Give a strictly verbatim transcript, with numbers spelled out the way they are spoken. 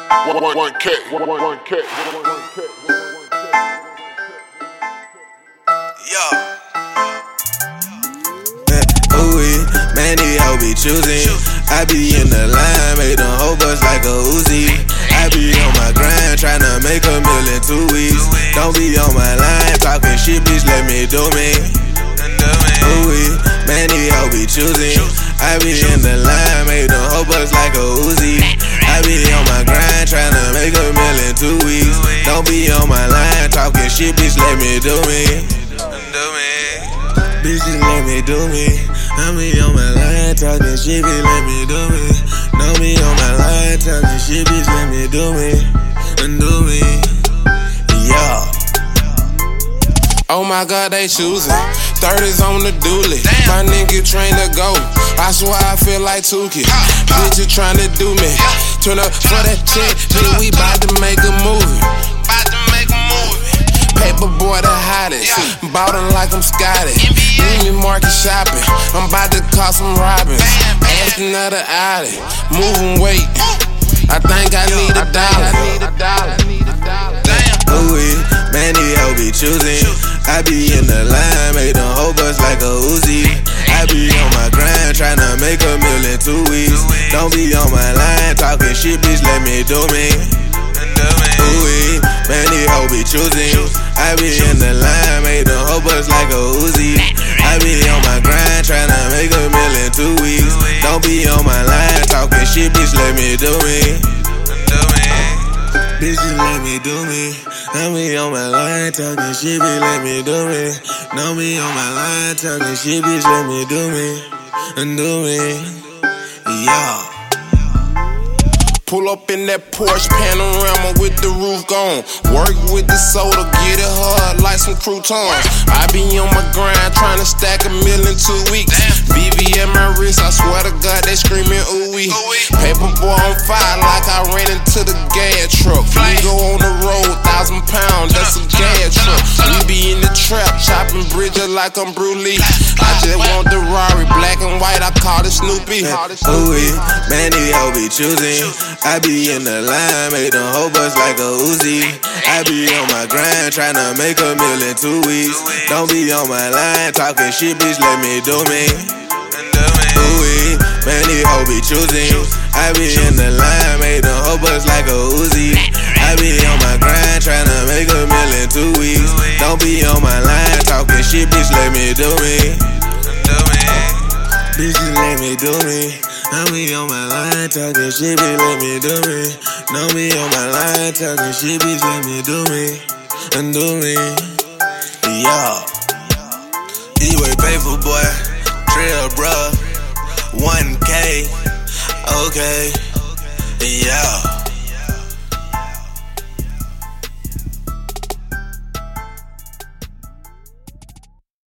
one K, one K, Yeah. Ooh, man, these hoes be choosing. I be in the line, make them whole bust like a Uzi. I be on my grind, tryna make a meal in two weeks. Don't be on my line, talking shit, bitch, let me do me. Ooh, man, these hoes be choosing. I be in the line, make them whole bust like a Uzi. I be on my grind, tryna make a meal in two weeks. Don't be on my line, talking shit, bitch, let me do me. Bitch, just let me do me. I be on my line, talking shit, bitch, let me do me. Know me on my line, talking shit, bitch, let me do me. And do me. Yeah. Oh my God, they choosing. thirties on the dually. My nigga train to go. I swear I feel like Tuki. Bitches tryna do me. Turn up for that check, bitch, we bout to make a movie. Paper boy the hottest. Ballin' like I'm Scotty. Leave me market shopping. I'm about to call some robins. Ask another alley. Moving weight. I think I need a dollar. Ooh, man, these hoes be choosing. I be in the line, make them whole bust like a Uzi. I be on my grind, tryna make a meal in two weeks. Don't be on my line, talking shit, bitch, let me do me. Ooh, man, these hoes be choosing. I be in the line, make them whole bust like a Uzi. I be on my grind, tryna make a meal in two weeks. Don't be on my line, talking shit, bitch, let me do me. Bitch, just let me do me. I be on my line, talking shit, bitch, let me do me. Know me on my line, talking shit, bitch, let me do me. And do me. Yeah. Pull up in that Porsche Panorama with the roof gone. Work with the soda, get it hard like some croutons. I be on my grind, tryna stack a meal in two weeks. B V at my wrist, I swear to God, they screaming ooh-wee. Paper boy on fire like I ran into the gas truck. We go on the road, thousand pounds, that's a gas truck. We be in the trap, chopping bridges like I'm Bruce Lee. I just want the Rari, black and white, I call it Snoopy. Ooh, man, these hoes be choosing. I be in the line, make them whole bust like a Uzi. I be on my grind, tryna make a meal in two weeks. Don't be on my line, talking shit, bitch, let me do me. Ooh, man, these hoes be choosing. I be in the line, make them whole bust like a Uzi. I be on my grind, tryna make a meal in two weeks. Don't be on my line, talking shit, bitch, let me do me. Bitch, just let me do me. I be on my line, talking shit, bitch, let me do me. Know me on my line, talking shit, bitch, let me do me. And do me. Yeah. E-way paper boy, Trail bruh, one K. Okay. Yeah.